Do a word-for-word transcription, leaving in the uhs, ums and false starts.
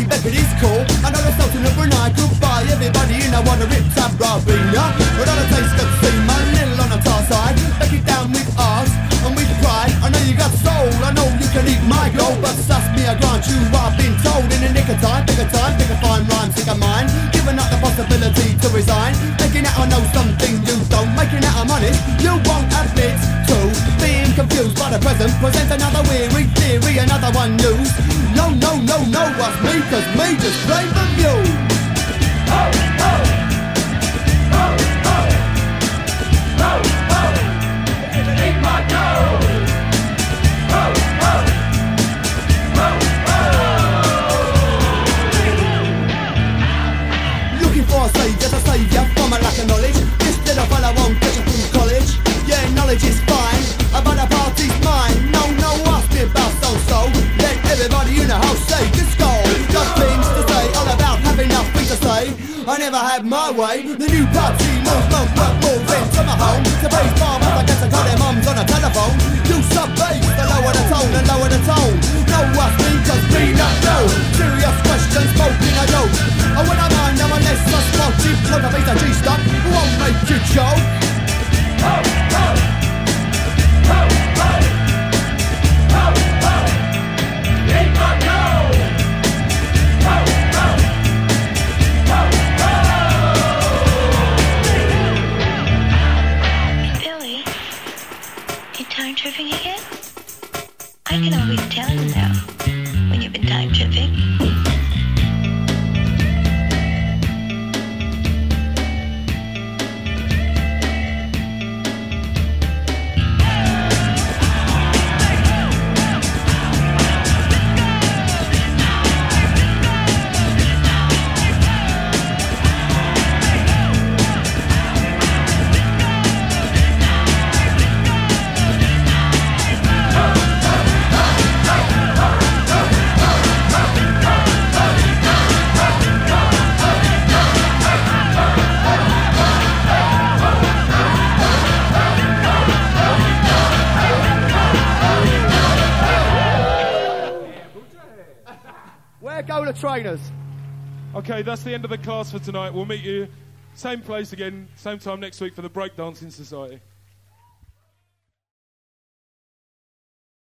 Beckett is cool. I know the Sultan of Brunei. Goodbye, everybody, you know what a rip tab Rabina. But all it takes to see my little on a tar side. Beck it down with arse and with pride. I know you got soul, I know you can eat my gold. But sus me, I grant you, I've been told. In the nick of time, pick a time, pick a fine rhyme, sick of mine. Giving up the possibility to resign. Making out I know something you don't. Making out I'm honest, you won't admit to being confused by the present. Present another weary theory, another one used. No, no, no, no, what's me? Cause me just play from you. Oh, oh, oh, oh, oh, oh, eat my dough. Oh, oh, oh, oh. Looking for a saviour to save ya from a lack of knowledge. This little fella won't get you through college. Yeah, knowledge is fine, but the party's mine. No, no, ask me about so-so. Let everybody in the house say disco. Got things to say, all about having nothing to say. I never had my way. The new party moves, don't work, move into my home. To base farmers, I guess I got their mums on a telephone. You sub-bass, the lower the tone, and lower the tone. No, ask me, cause me not know. Serious questions, smoking a dope. And when I mind, I'm a less suspect. Cheap, look a piece of G-stuff, won't make you choke. Oh, oh, oh, oh, oh, oh, eat my dough. Oh, oh, oh, oh. Billy, you time tripping again? I can always tell you now when you've been time tripping. Where go the trainers? Okay, that's the end of the class for tonight. We'll meet you same place again, same time next week for the Breakdancing Society.